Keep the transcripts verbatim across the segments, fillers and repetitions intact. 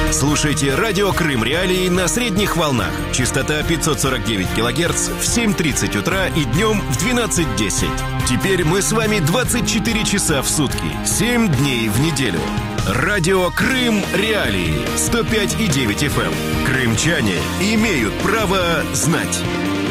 Слушайте радио Крым Реалии на средних волнах. Частота пятьсот сорок девять килогерц в семь тридцать утра и днем в двенадцать десять. Теперь мы с вами двадцать четыре часа в сутки, семь дней в неделю. Радио Крым Реалии сто пять и девять эф эм. Крымчане имеют право знать.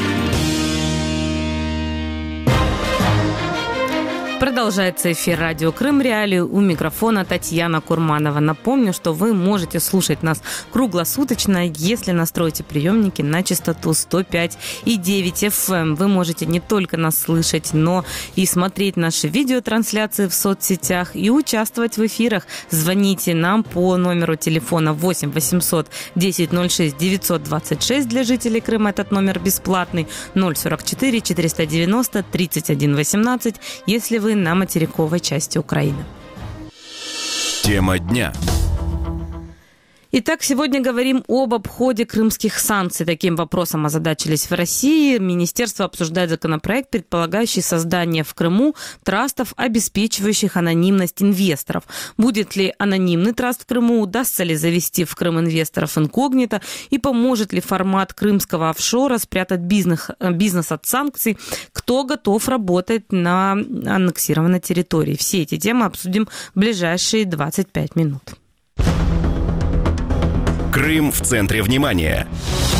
Продолжается эфир радио Крым Реалии. У микрофона Татьяна Курманова. Напомню, что вы можете слушать нас круглосуточно, если настроите приемники на частоту сто пять и девять эф эм. Вы можете не только нас слышать, но и смотреть наши видеотрансляции в соцсетях и участвовать в эфирах. Звоните нам по номеру телефона восемь восемьсот десять ноль шесть девятьсот двадцать шесть для жителей Крыма. Этот номер бесплатный. ноль сорок четыре четыреста девяносто тридцать один восемнадцать, если вы на материковой части Украины. Тема дня. Итак, сегодня говорим об обходе крымских санкций. Таким вопросом озадачились в России. Министерство обсуждает законопроект, предполагающий создание в Крыму трастов, обеспечивающих анонимность инвесторов. Будет ли анонимный траст в Крыму, удастся ли завести в Крым инвесторов инкогнито и поможет ли формат крымского офшора спрятать бизнес, бизнес от санкций, кто готов работать на аннексированной территории. Все эти темы обсудим в ближайшие двадцать пять минут. Крым в центре внимания.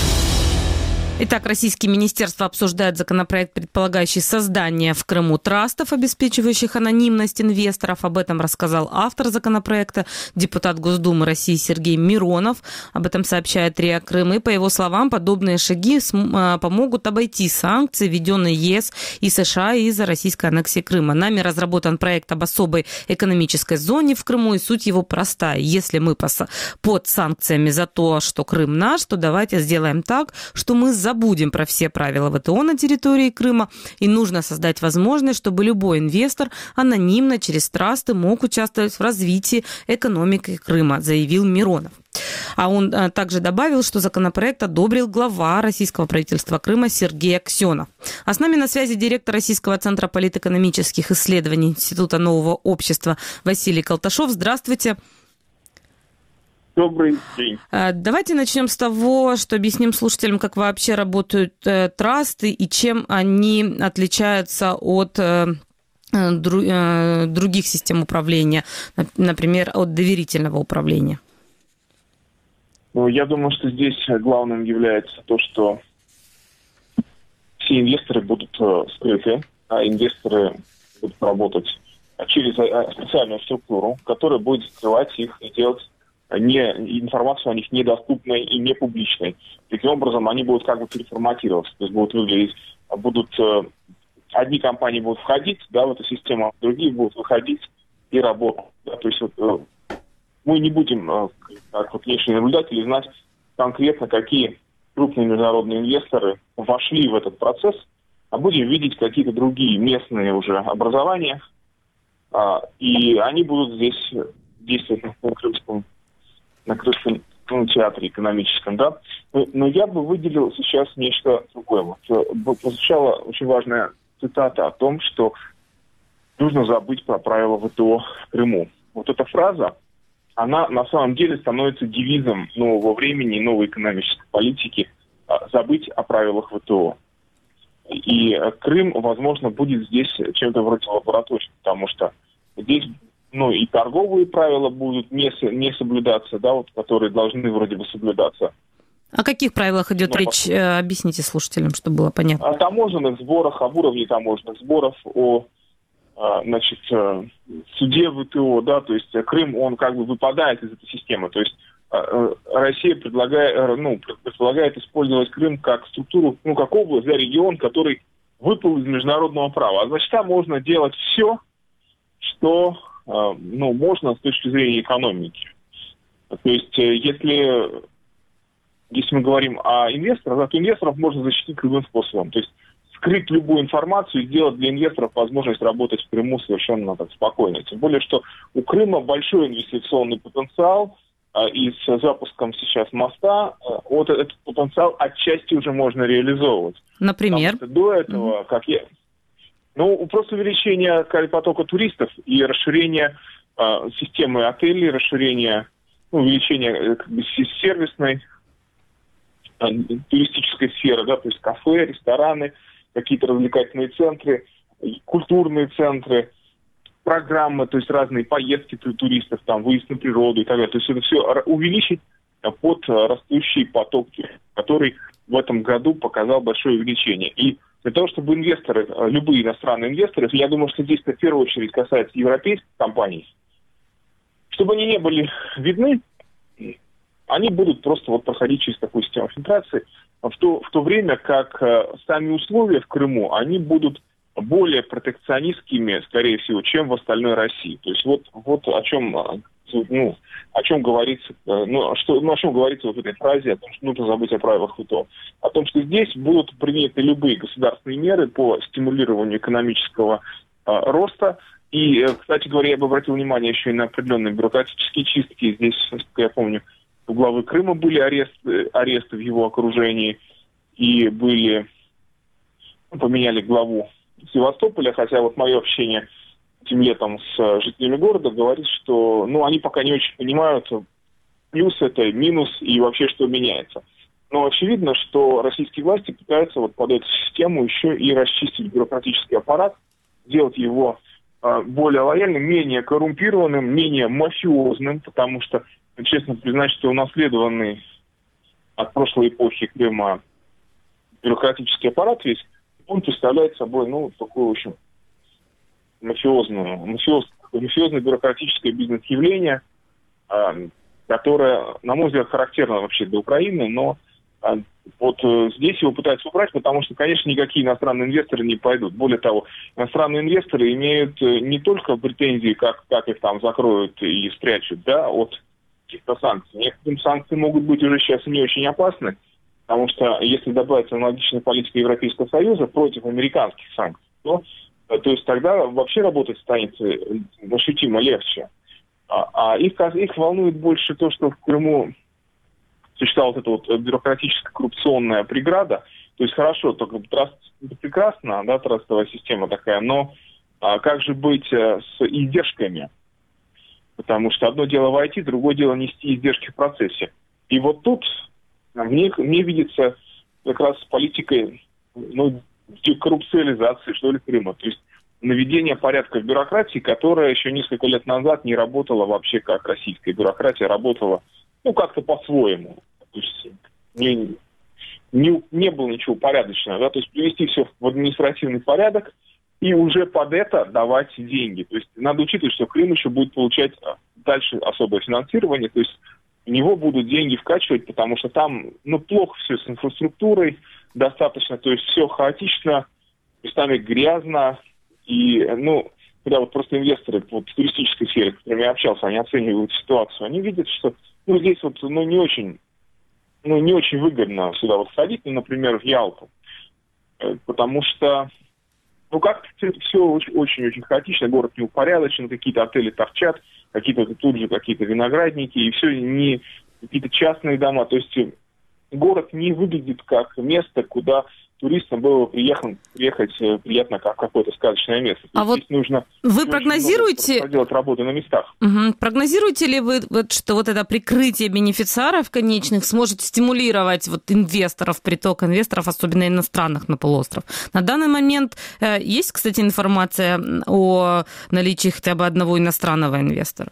Итак, российские министерства обсуждают законопроект, предполагающий создание в Крыму трастов, обеспечивающих анонимность инвесторов. Об этом рассказал автор законопроекта, депутат Госдумы России Сергей Миронов. Об этом сообщает РИА Крым. И, по его словам, подобные шаги помогут обойти санкции, введенные ЕС и США из-за российской аннексии Крыма. Нами разработан проект об особой экономической зоне в Крыму, и суть его простая. Если мы под санкциями за то, что Крым наш, то давайте сделаем так, что мы за забудем про все правила ВТО на территории Крыма, и нужно создать возможность, чтобы любой инвестор анонимно через трасты мог участвовать в развитии экономики Крыма, заявил Миронов. А он а, также добавил, что законопроект одобрил глава российского правительства Крыма Сергей Аксенов. А с нами на связи директор Российского центра политэкономических исследований Института нового общества Василий Колташов. Здравствуйте. Добрый день. Давайте начнем с того, что объясним слушателям, как вообще работают э, трасты и чем они отличаются от э, дру, э, других систем управления, например, от доверительного управления. Ну, я думаю, что здесь главным является то, что все инвесторы будут э, скрыты, а инвесторы будут работать через специальную структуру, которая будет скрывать их и делать Не, информацию о них недоступной и не публичной. Таким образом, они будут как бы переформатироваться, то есть будут выглядеть, будут э, одни компании будут входить, да, в эту систему, другие будут выходить и работать. Да, то есть вот, э, мы не будем, э, как вот внешние наблюдатели, знать конкретно, какие крупные международные инвесторы вошли в этот процесс, а будем видеть какие-то другие местные уже образования, э, и они будут здесь действовать на крымском на Крымском ну, театре экономическом, да. Но, но я бы выделил сейчас нечто другое. Вот прозвучала очень важная цитата о том, что нужно забыть про правила ВТО в Крыму. Вот эта фраза, она на самом деле становится девизом нового времени, новой экономической политики – забыть о правилах ВТО. И Крым, возможно, будет здесь чем-то вроде лаборатории, потому что здесь ну, и торговые правила будут не, не соблюдаться, да, вот, которые должны вроде бы соблюдаться. О каких правилах идет Но, речь? По... Объясните слушателям, чтобы было понятно. О таможенных сборах, об уровне таможенных сборов, о, значит, суде ВТО, да, то есть Крым, он как бы выпадает из этой системы, то есть Россия предлагает, ну, предполагает использовать Крым как структуру, ну, как область, да, регион, который выпал из международного права. А значит, там можно делать все, что ну, можно с точки зрения экономики. То есть, если, если мы говорим о инвесторах, то инвесторов можно защитить любым способом. То есть, скрыть любую информацию и сделать для инвесторов возможность работать в Крыму совершенно так, спокойно. Тем более, что у Крыма большой инвестиционный потенциал, и с запуском сейчас моста вот этот потенциал отчасти уже можно реализовывать. Например? До этого, mm-hmm. как я... Ну, просто увеличение потока туристов и расширение э, системы отелей, расширение ну, увеличение как бы, сервисной, туристической сферы, да, то есть кафе, рестораны, какие-то развлекательные центры, культурные центры, программы, то есть разные поездки туристов, там, выезд на природу и так далее. То есть это все увеличить под растущий поток, который в этом году показал большое увеличение. И для того, чтобы инвесторы, любые иностранные инвесторы, я думаю, что здесь в первую очередь касается европейских компаний, чтобы они не были видны, они будут просто вот проходить через такую систему фильтрации, в то, в то время как э, сами условия в Крыму, они будут более протекционистскими, скорее всего, чем в остальной России. То есть вот, вот о чем, ну, о чем говорится, ну, что, ну, о чем говорится вот в этой фразе, о том, что нужно забыть о правилах ВТО. О том, что здесь будут приняты любые государственные меры по стимулированию экономического э, роста. И, кстати говоря, я бы обратил внимание еще и на определенные бюрократические чистки. Здесь, насколько я помню, у главы Крыма были аресты, аресты в его окружении, и были, ну, поменяли главу Севастополя, хотя вот мое общение этим летом с жителями города говорит, что, ну, они пока не очень понимают, плюс это, минус и вообще что меняется. Но очевидно, что российские власти пытаются вот под эту систему еще и расчистить бюрократический аппарат, сделать его э, более лояльным, менее коррумпированным, менее мафиозным, потому что, честно признать, что унаследованный от прошлой эпохи Крыма бюрократический аппарат весь, он представляет собой, ну, такую, в общем, мафиозную, мафиоз, мафиозно-бюрократическое бизнес-явление, э, которое, на мой взгляд, характерно вообще для Украины, но э, вот э, здесь его пытаются убрать, потому что, конечно, никакие иностранные инвесторы не пойдут. Более того, иностранные инвесторы имеют э, не только претензии, как, как их там закроют и спрячут, да, от каких-то санкций. Некоторые санкции могут быть уже сейчас не очень опасны, потому что если добавится аналогичная политика Европейского Союза против американских санкций, то, то есть тогда вообще работать станет ощутимо легче. А, а их, их волнует больше то, что в Крыму существовала вот эта вот бюрократическая коррупционная преграда. То есть хорошо, только траст, это прекрасно, да, трастовая система такая, но а как же быть а, с издержками? Потому что одно дело войти, другое дело нести издержки в процессе. И вот тут мне, мне видится как раз политикой, ну, коррупциализации, что ли, Крыма. То есть наведение порядка в бюрократии, которая еще несколько лет назад не работала вообще как российская бюрократия, работала, ну, как-то по-своему. То есть не, не, не было ничего порядочного, да, то есть привести все в административный порядок и уже под это давать деньги. То есть надо учитывать, что Крым еще будет получать дальше особое финансирование, то есть в него будут деньги вкачивать, потому что там, ну, плохо все с инфраструктурой достаточно, то есть все хаотично, местами грязно, и, ну, когда вот просто инвесторы вот, в туристической сфере, с которыми я общался, они оценивают ситуацию, они видят, что, ну, здесь вот, ну, не очень, ну, не очень выгодно сюда вот ходить, ну, например, в Ялту, потому что, ну, как-то все очень-очень хаотично, город неупорядочен, какие-то отели торчат, какие-то тут же какие-то виноградники, и все не какие-то частные дома, то есть город не выглядит как место, куда туристам было приехать, приехать приятно как какое-то сказочное место. То а вот здесь нужно вы прогнозируете проделать работу на местах. Угу. Прогнозируете ли вы, вот, что вот это прикрытие бенефициаров конечных сможет стимулировать вот инвесторов, приток инвесторов, особенно иностранных, на полуостров? На данный момент э, есть, кстати, информация о наличии хотя бы одного иностранного инвестора?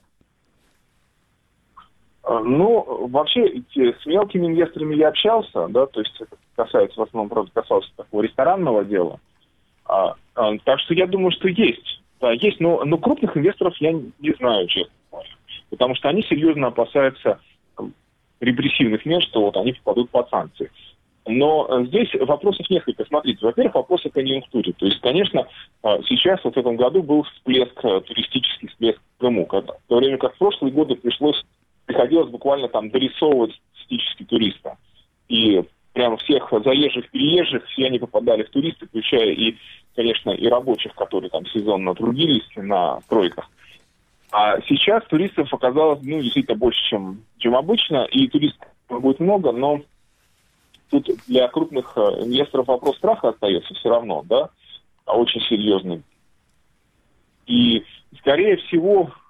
Ну, вообще, с мелкими инвесторами я общался, да, то есть это касается, в основном, правда, касалось такого ресторанного дела. А, а, так что я думаю, что есть. Да, есть, но, но крупных инвесторов я не знаю, честно говоря. Потому что они серьезно опасаются репрессивных мер, что вот они попадут под санкции. Но здесь вопросов несколько. Смотрите, во-первых, вопрос о конъюнктуре. То есть, конечно, сейчас вот в этом году был всплеск, туристический всплеск в Крыму, в то время как в прошлые годы пришлось приходилось буквально там дорисовывать статистически туриста. И прямо всех заезжих, переезжих, все они попадали в туристы, включая и, конечно, и рабочих, которые там сезонно трудились на стройках. А сейчас туристов оказалось, ну, действительно больше, чем, чем обычно, и туристов будет много, но тут для крупных инвесторов вопрос страха остается все равно, да, очень серьезный. И, скорее всего,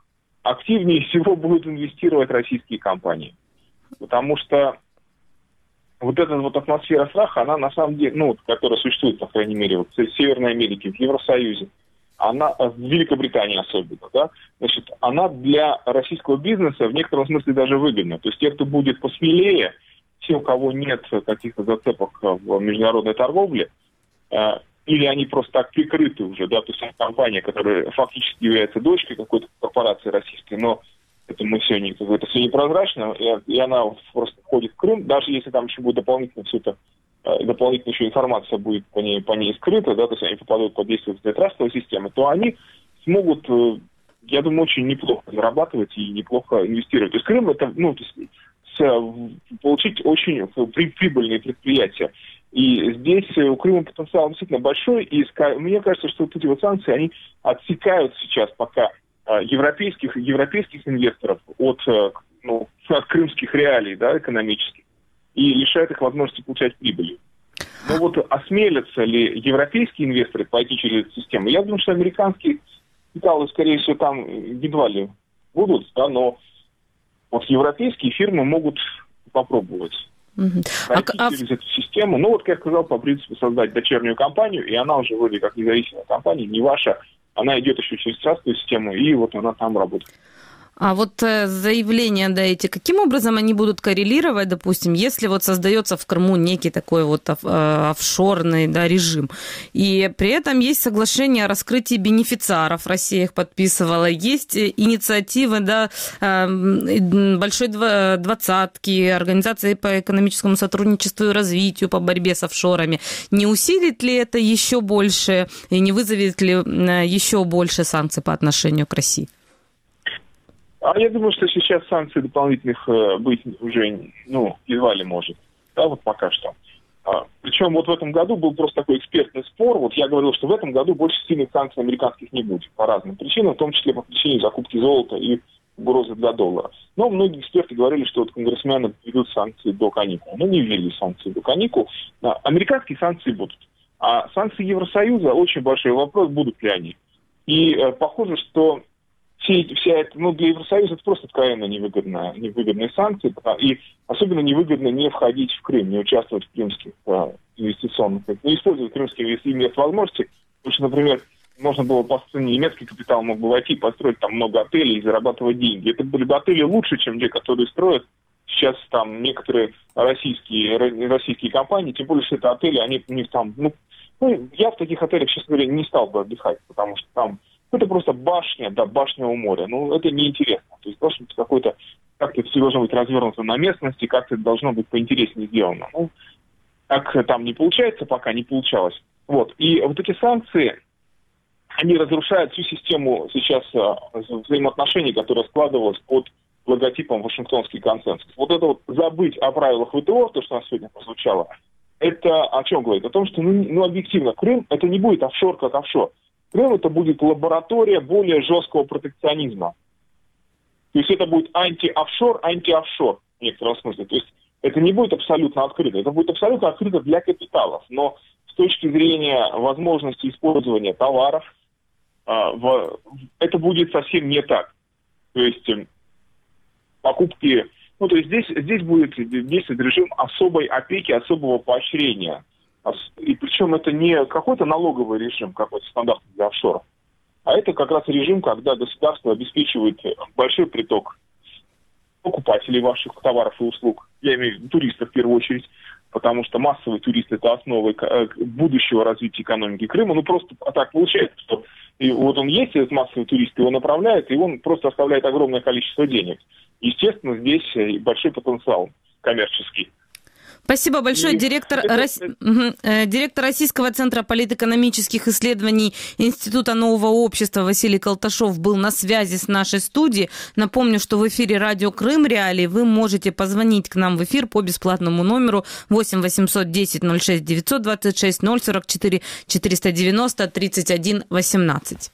активнее всего будут инвестировать российские компании. Потому что вот эта вот атмосфера страха, она на самом деле, ну, которая существует, по крайней мере, вот в Северной Америке, в Евросоюзе, она, в Великобритании особенно, да, значит, она для российского бизнеса в некотором смысле даже выгодна. То есть те, кто будет посмелее, те, у кого нет каких-то зацепок в международной торговле, э, или они просто так прикрыты уже, да, то есть компания, которая фактически является дочкой какой-то корпорации российской, но это мы все не, это все непрозрачно, и, и она просто входит в Крым, даже если там еще будет дополнительно все это, э, дополнительно еще информация будет по ней, по ней скрыта, да, то есть они попадут под действие этой трастовой системы, то они смогут, э, я думаю, очень неплохо зарабатывать и неплохо инвестировать. То есть Крым это, ну, то есть, с, получить очень при, прибыльные предприятия. И здесь у Крыма потенциал действительно большой, и мне кажется, что вот эти вот санкции, они отсекают сейчас пока европейских, европейских инвесторов от, ну, от крымских реалий, да, экономических, и лишают их возможности получать прибыль. Но вот осмелятся ли европейские инвесторы пойти через эту систему? Я думаю, что американские капиталы, скорее всего, там едва ли будут, да, но вот европейские фирмы могут попробовать. Угу. Пройти а, через а... эту систему. Ну, вот, как я сказал, по принципу создать дочернюю компанию, и она уже вроде как независимая компания, не ваша, она идет еще через трастовую систему, и вот она там работает. А вот э, заявления, да, эти, каким образом они будут коррелировать, допустим, если вот создается в Крыму некий такой вот оф, э, офшорный, да, режим, и при этом есть соглашение о раскрытии бенефициаров, Россия их подписывала, есть инициативы, да, э, Большой двадцатки, Организации по экономическому сотрудничеству и развитию, по борьбе с офшорами. Не усилит ли это еще больше и не вызовет ли еще больше санкций по отношению к России? А я думаю, что сейчас санкций дополнительных э, быть уже, ну, едва ли может. Да, вот пока что. А, причем вот в этом году был просто такой экспертный спор. Вот я говорил, что в этом году больше сильных санкций американских не будет по разным причинам, в том числе по причине закупки золота и угрозы для доллара. Но многие эксперты говорили, что вот конгрессмены ведут санкции до каникул. Ну, не ввели санкции до каникул. А, американские санкции будут. А санкции Евросоюза, очень большой вопрос, будут ли они. И э, похоже, что Все, вся это, ну, для Евросоюза это просто откровенно невыгодная, невыгодные санкции, и особенно невыгодно не входить в Крым, не участвовать в крымских а, инвестиционных, не использовать крымские инвестиционные возможности, потому что, например, можно было построить, немецкий капитал мог бы войти, построить там много отелей и зарабатывать деньги. Это были бы отели лучше, чем те, которые строят сейчас там некоторые российские, российские компании, тем более, что это отели, они у них там, ну, ну, я в таких отелях, честно говоря, не стал бы отдыхать, потому что там это просто башня, да, башня у моря. Ну, это неинтересно. То есть должно быть какой-то, как-то все должно быть развернуто на местности, как-то это должно быть поинтереснее сделано. Ну, как там не получается, пока не получалось. Вот. И вот эти санкции, они разрушают всю систему сейчас взаимоотношений, которая складывалась под логотипом Вашингтонский консенсус. Вот это вот забыть о правилах ВТО, то, что у нас сегодня прозвучало, это о чем говорит? О том, что, ну, ну объективно, Крым, это не будет офшор как офшор. Крым это будет лаборатория более жесткого протекционизма. То есть это будет анти-офшор, анти-офшор в некотором смысле. То есть это не будет абсолютно открыто. Это будет абсолютно открыто для капиталов. Но с точки зрения возможности использования товаров, это будет совсем не так. То есть покупки... Ну, то есть здесь, здесь будет действовать режим особой опеки, особого поощрения. И причем это не какой-то налоговый режим, какой-то стандартный для офшоров, а это как раз режим, когда государство обеспечивает большой приток покупателей ваших товаров и услуг. Я имею в виду туристов в первую очередь, потому что массовый турист – это основа будущего развития экономики Крыма. Ну, просто так получается, что и вот он есть, этот массовый турист, его направляет, и он просто оставляет огромное количество денег. Естественно, здесь большой потенциал коммерческий. Спасибо большое. И директор, это... Рос... угу. Директор Российского центра политэкономических исследований Института нового общества Василий Колташов был на связи с нашей студией. Напомню, что в эфире радио Крым Реалии вы можете позвонить к нам в эфир по бесплатному номеру восемь восемьсот десять ноль шесть девятьсот двадцать шесть ноль сорок четыре четыреста девяносто тридцать один восемнадцать.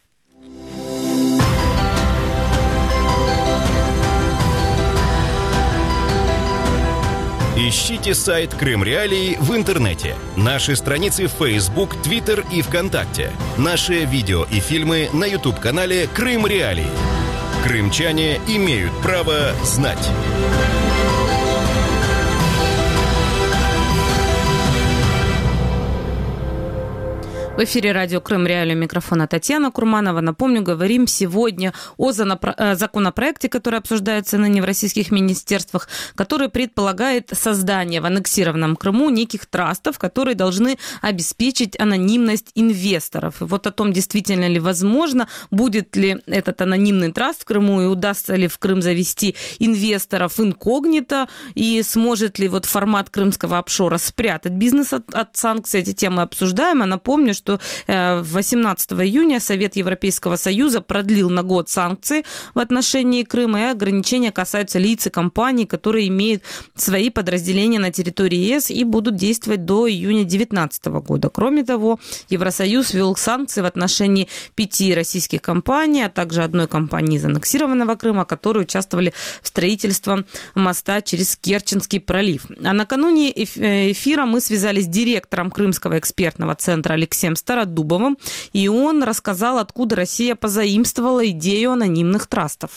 Ищите сайт Крым Реалии в интернете, наши страницы в Facebook, Twitter и ВКонтакте, наши видео и фильмы на YouTube-канале Крым Реалии. Крымчане имеют право знать. В эфире радио Крым Реалии, микрофона Татьяна Курманова. Напомню, говорим сегодня о законопроекте, который обсуждается ныне в российских министерствах, который предполагает создание в аннексированном Крыму неких трастов, которые должны обеспечить анонимность инвесторов. И вот о том, действительно ли возможно, будет ли этот анонимный траст в Крыму и удастся ли в Крым завести инвесторов инкогнито, и сможет ли вот формат крымского офшора спрятать бизнес от, от санкций. Эти темы обсуждаем. А напомню, что восемнадцатого июня Совет Европейского Союза продлил на год санкции в отношении Крыма, и ограничения касаются лиц и компаний, которые имеют свои подразделения на территории ЕС и будут действовать до июня две тысячи девятнадцатого года. Кроме того, Евросоюз ввел санкции в отношении пяти российских компаний, а также одной компании из аннексированного Крыма, которые участвовали в строительстве моста через Керченский пролив. А накануне эфира мы связались с директором Крымского экспертного центра Алексеем Стародубовым, и он рассказал, откуда Россия позаимствовала идею анонимных трастов.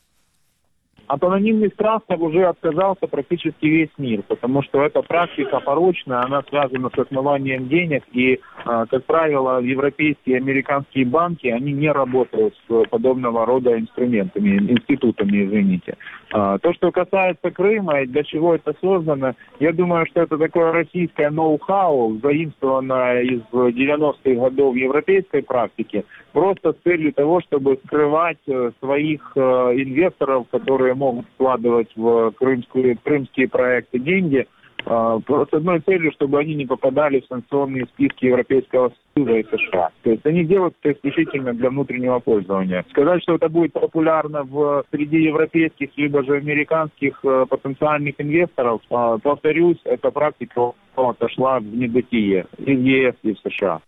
От анонимных трастов уже отказался практически весь мир, потому что эта практика порочная, она связана с отмыванием денег, и, как правило, европейские и американские банки, они не работают с подобного рода инструментами, институтами, извините. То, что касается Крыма и для чего это создано, я думаю, что это такое российское ноу-хау, заимствованное из девяностых годов европейской практики, просто с целью того, чтобы скрывать своих инвесторов, которые могут вкладывать в крымскую, крымские проекты деньги, с одной целью, чтобы они не попадали в санкционные списки Европейского Союза и США. То есть они делают это исключительно для внутреннего пользования. Сказать, что это будет популярно в среди европейских либо же американских потенциальных инвесторов, повторюсь, эта практика отошла в небытие и в ЕС, и в США.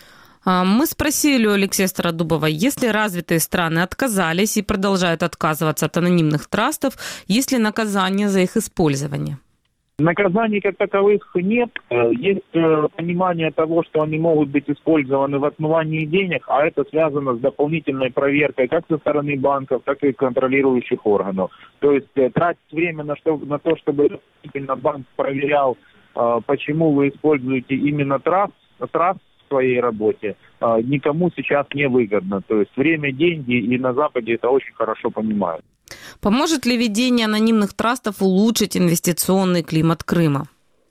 Мы спросили у Алексея Стародубова, если развитые страны отказались и продолжают отказываться от анонимных трастов, есть ли наказание за их использование? Наказаний как таковых нет. Есть понимание того, что они могут быть использованы в отмывании денег, а это связано с дополнительной проверкой как со стороны банков, так и контролирующих органов. То есть тратить время на, что, на то, чтобы банк проверял, почему вы используете именно траст, траст в своей работе, никому сейчас не выгодно. То есть время, деньги, и на Западе это очень хорошо понимают. Поможет ли введение анонимных трастов улучшить инвестиционный климат Крыма?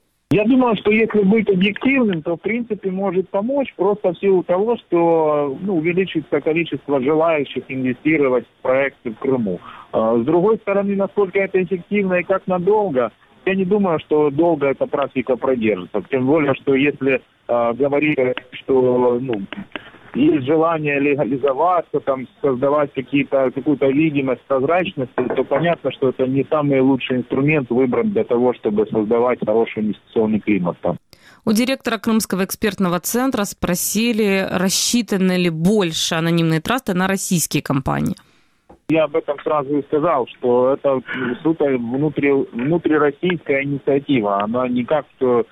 Я думаю, что если быть объективным, то в принципе может помочь просто в силу того, что ну, увеличится количество желающих инвестировать в проекты в Крыму. С другой стороны, насколько это эффективно и как надолго, я не думаю, что долго эта практика продержится. Тем более, что если э, говорить, что ну, есть желание легализоваться, там, создавать какие-то, какую-то видимость прозрачности, то понятно, что это не самый лучший инструмент выбран для того, чтобы создавать хороший инвестиционный климат там. У директора Крымского экспертного центра спросили, рассчитаны ли больше анонимные трасты на российские компании. Я об этом сразу и сказал, что это суто внутри, внутрироссийская инициатива. Она никак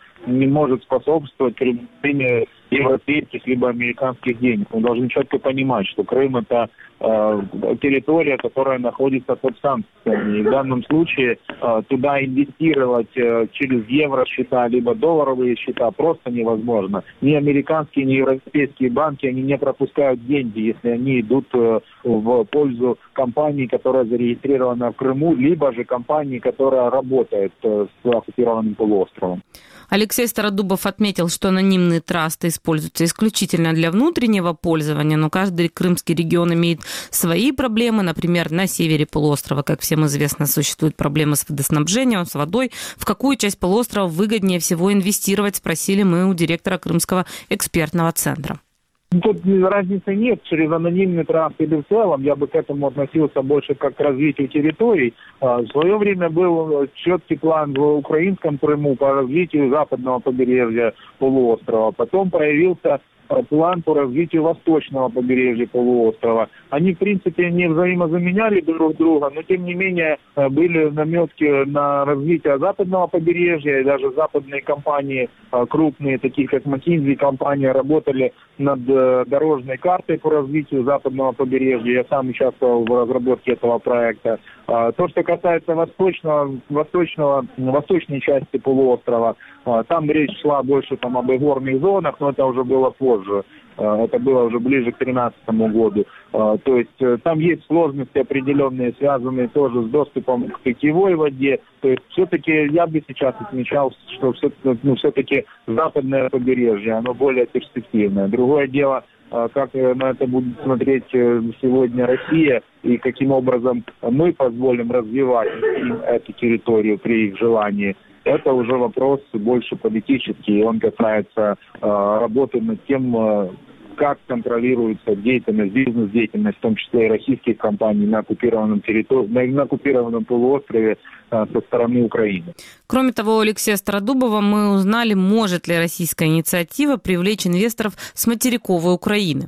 не может способствовать привлечению европейских либо американских денег. Мы должны четко понимать, что Крым – это э, территория, которая находится под санкциями. И в данном случае э, туда инвестировать э, через евро-счета либо долларовые счета просто невозможно. Ни американские, ни европейские банки, они не пропускают деньги, если они идут э, в пользу компании, которая зарегистрирована в Крыму, либо же компании, которая работает э, с оккупированным полуостровом. Алексей Стародубов отметил, что анонимные трасты используются исключительно для внутреннего пользования, но каждый крымский регион имеет свои проблемы. Например, на севере полуострова, как всем известно, существуют проблемы с водоснабжением, с водой. В какую часть полуострова выгоднее всего инвестировать, спросили мы у директора Крымского экспертного центра. Тут разницы нет, через анонимный траст или в целом, я бы к этому относился больше как к развитию территорий. В свое время был четкий план в украинском Крыму по развитию западного побережья полуострова. Потом появился план по развитию восточного побережья полуострова. Они, в принципе, не взаимозаменяли друг друга, но, тем не менее, были наметки на развитие западного побережья, и даже западные компании, крупные, такие как McKinsey, компания, работали над дорожной картой по развитию западного побережья. Я сам участвовал в разработке этого проекта. То, что касается восточного, восточного, восточной части полуострова, там речь шла больше там, об игорных зонах, но это уже было позже. Это было уже ближе к две тысячи тринадцатому году. То есть там есть сложности определенные, связанные тоже с доступом к питьевой воде. То есть все-таки я бы сейчас отмечал, что ну, все-таки западное побережье, оно более перспективное. Другое дело, как на это будет смотреть сегодня Россия и каким образом мы позволим развивать им эту территорию при их желании. Это уже вопрос больше политический, и он касается э, работы над тем, э, как контролируется деятельность, бизнес-деятельность, в том числе и российских компаний на оккупированном территории, на, на оккупированном полуострове э, со стороны Украины. Кроме того, у Алексея Стародубова мы узнали, может ли российская инициатива привлечь инвесторов с материковой Украины.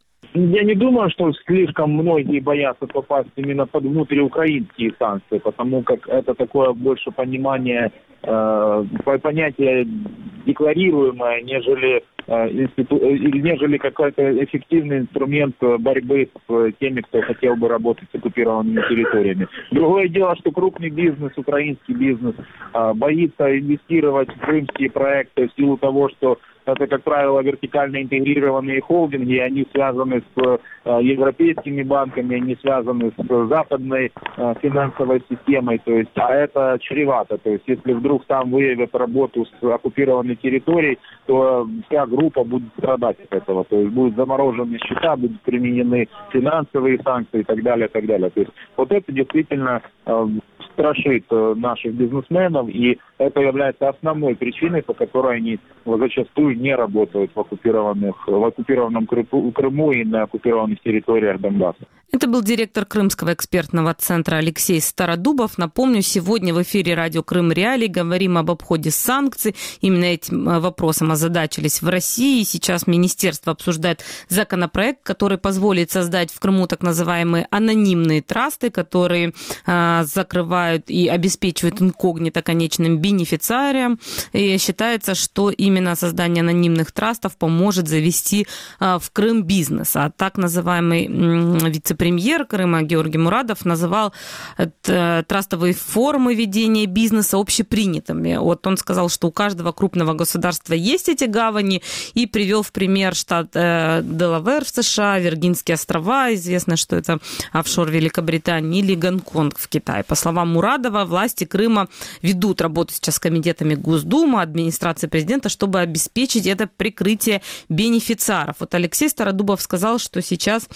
Я не думаю, что слишком многие боятся попасть именно под внутриукраинские санкции, потому как это такое больше понимание, э, понятие декларируемое, нежели, э, институ... нежели какой-то эффективный инструмент борьбы с теми, кто хотел бы работать с оккупированными территориями. Другое дело, что крупный бизнес, украинский бизнес, э, боится инвестировать в крымские проекты в силу того, что это, как правило, вертикально интегрированные холдинги, они связаны с э, европейскими банками, они связаны с западной э, финансовой системой, то есть, а это чревато. То есть, если вдруг там выявят работу с оккупированной территорией, то вся группа будет страдать от этого. То есть, будут заморожены счета, будут применены финансовые санкции и так далее, и так далее. То есть, вот это действительно э, страшит э, наших бизнесменов, и это является основной причиной, по которой они зачастую не работают в оккупированных, в оккупированном Крыму и на оккупированных территориях Донбасса. Это был директор Крымского экспертного центра Алексей Стародубов. Напомню, сегодня в эфире радио Крым Реалии говорим об обходе санкций. Именно этим вопросом озадачились в России. Сейчас министерство обсуждает законопроект, который позволит создать в Крыму так называемые анонимные трасты, которые а, закрывают и обеспечивают инкогнито конечным бенефициариям. И считается, что именно создание анонимных трастов поможет завести а, в Крым бизнес. А так называемый м, вице-премьер Крыма Георгий Мурадов называл это, трастовые формы ведения бизнеса общепринятыми. Вот он сказал, что у каждого крупного государства есть эти гавани, и привел в пример штат э, Делавэр в США, Виргинские острова, известно, что это офшор Великобритании, или Гонконг в Китае. По словам Мурадова, власти Крыма ведут работу сейчас с комитетами Госдумы, администрации президента, чтобы обеспечить это прикрытие бенефициаров. Вот Алексей Стародубов сказал, что сейчас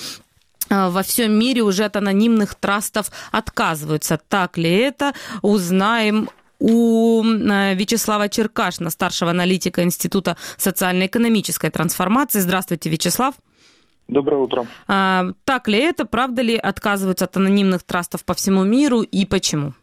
во всем мире уже от анонимных трастов отказываются. Так ли это? Узнаем у Вячеслава Черкашина, старшего аналитика Института социально-экономической трансформации. Здравствуйте, Вячеслав. Доброе утро. А, так ли это? Правда ли отказываются от анонимных трастов по всему миру и почему?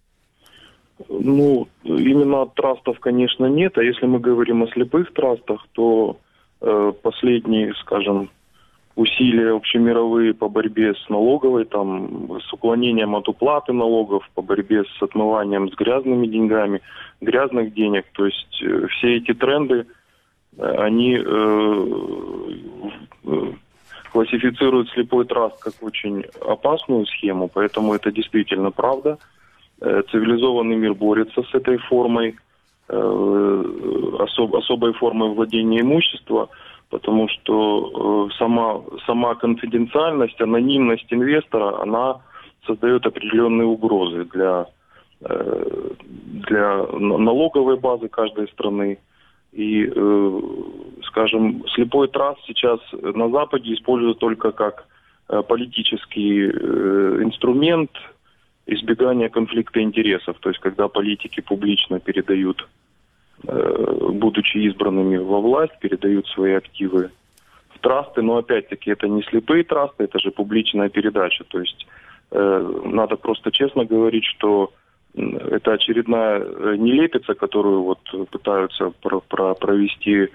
Ну, именно от трастов, конечно, нет. А если мы говорим о слепых трастах, то э, последние, скажем, усилия общемировые по борьбе с налоговой, там, с уклонением от уплаты налогов, по борьбе с отмыванием с грязными деньгами, грязных денег. То есть э, все эти тренды, э, они э, э, классифицируют слепой траст как очень опасную схему, поэтому это действительно правда. Э, цивилизованный мир борется с этой формой, э, особ, особой формой владения имущества, потому что э, сама, сама конфиденциальность, анонимность инвестора, она создает определенные угрозы для, э, для налоговой базы каждой страны. И, э, скажем, слепой траст сейчас на Западе используют только как э, политический э, инструмент избегания конфликта интересов. То есть, когда политики публично передают, будучи избранными во власть, передают свои активы в трасты, но опять-таки это не слепые трасты, это же публичная передача. То есть э, надо просто честно говорить, что это очередная нелепица, которую вот пытаются про- про- провести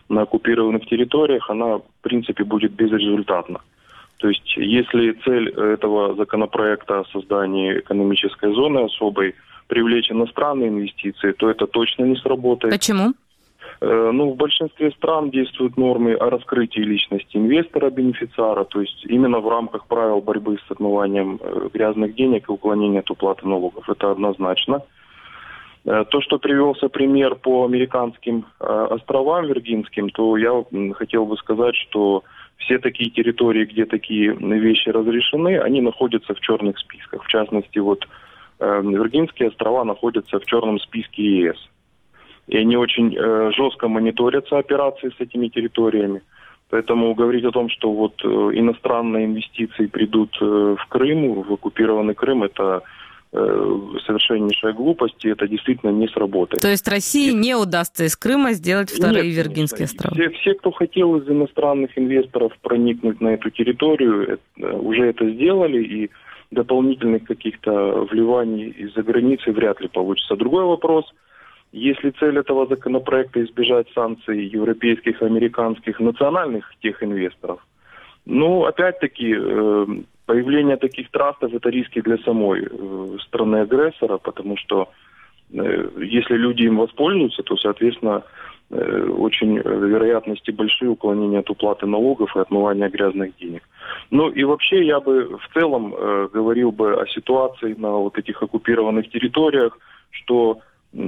на оккупированных территориях, она, в принципе, будет безрезультатна. То есть, если цель этого законопроекта о создании экономической зоны особой привлечь иностранные инвестиции, то это точно не сработает. Почему? Ну, в большинстве стран действуют нормы о раскрытии личности инвестора-бенефициара, то есть именно в рамках правил борьбы с отмыванием грязных денег и уклонения от уплаты налогов. Это однозначно. То, что привелся пример по американским островам Виргинским, то я хотел бы сказать, что все такие территории, где такие вещи разрешены, они находятся в черных списках. В частности, вот Виргинские острова находятся в черном списке ЕС. И они очень э, жестко мониторятся, операции с этими территориями. Поэтому говорить о том, что вот э, иностранные инвестиции придут э, в Крым, в оккупированный Крым, это э, совершеннейшая глупость, и это действительно не сработает. То есть России не удастся из Крыма сделать вторые Нет, Виргинские острова? Все, все, кто хотел из иностранных инвесторов проникнуть на эту территорию, это, уже это сделали, и дополнительных каких-то вливаний из-за границы вряд ли получится. Другой вопрос – если цель этого законопроекта избежать санкций европейских, американских, национальных тех инвесторов, ну, опять-таки, появление таких трастов – это риски для самой страны-агрессора, потому что если люди им воспользуются, то, соответственно, очень вероятности большие уклонения от уплаты налогов и отмывания грязных денег. Ну и вообще я бы в целом говорил бы о ситуации на вот этих оккупированных территориях, что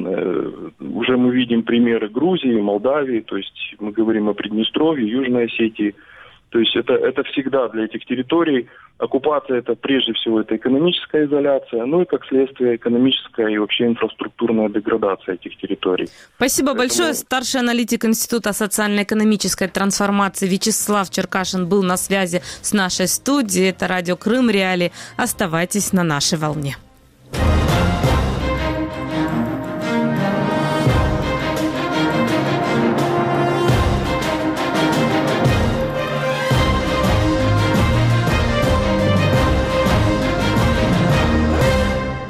уже мы видим примеры Грузии, Молдавии, то есть мы говорим о Приднестровье, Южной Осетии. То есть это, это всегда для этих территорий. Оккупация – это прежде всего это экономическая изоляция, ну и как следствие экономическая и вообще инфраструктурная деградация этих территорий. Спасибо Поэтому... большое. Старший аналитик Института социально-экономической трансформации Вячеслав Черкашин был на связи с нашей студией. Это радио Крым Реалии. Оставайтесь на нашей волне.